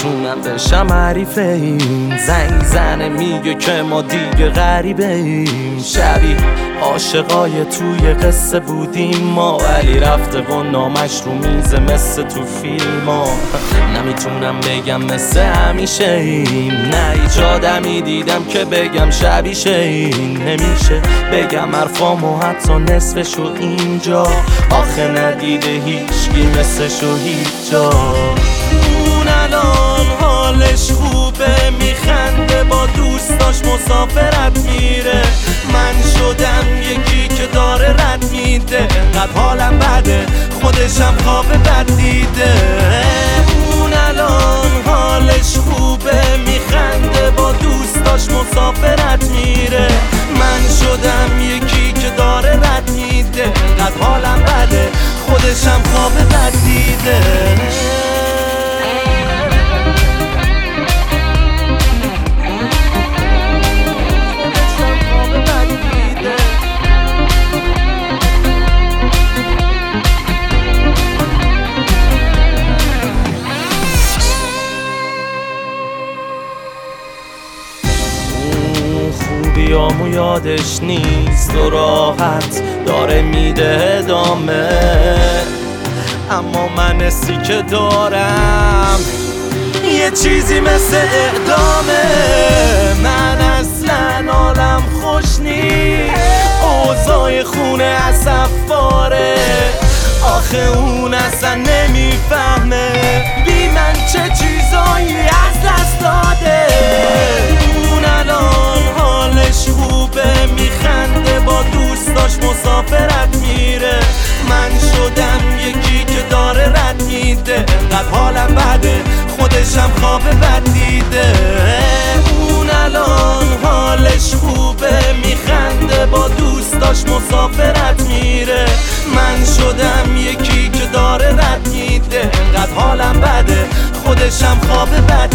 نمیتونم بشم حریف این. زنگ زنه میگه که ما دیگه غریبه ایم. شبیه عاشقای توی قصه بودیم ما، ولی رفته و نامش رو میزه مثل تو فیلم ها. نمیتونم بگم مثل همیشه این، نه هیچ آدمی دیدم که بگم شبیشه این. نمیشه بگم حرفامو حتی نصفشو اینجا، آخه ندیده هیچکی مثلشو هیچ جا. اون الان حالش خوبه، میخنده با دوستاش مسافرت میره. من شدم یکی که داره رد میده، انقدر حالم بده خودشم خواب بد دیده. اون الان حالش خوبه، میخنده با دوستاش مسافرت میره. من شدم یکی که داره رد میده، انقدر حالم بده خودشم خواب بد دیده. خوبیامو یادش نیست و راحت داره میده ادامه، اما من حسی که دارم یه چیزی مثل اعدامه. من اصلا حالم خوش نیست، اوضاع خونه اصفاره. آخه اون اصلا نمیفهمه بی من چه چیزایی از دست داده. اون الان حالش خوبه، میخنده با دوستاش مسافرت میره. من شدم یکی که داره رد میده، انقدر حالم بده خودشم خواب بد دیده. اون الان حالش خوبه، میخنده با دوستاش مسافرت میره. من شدم یکی که داره رد میده، انقدر حالم بده خودشم خواب بد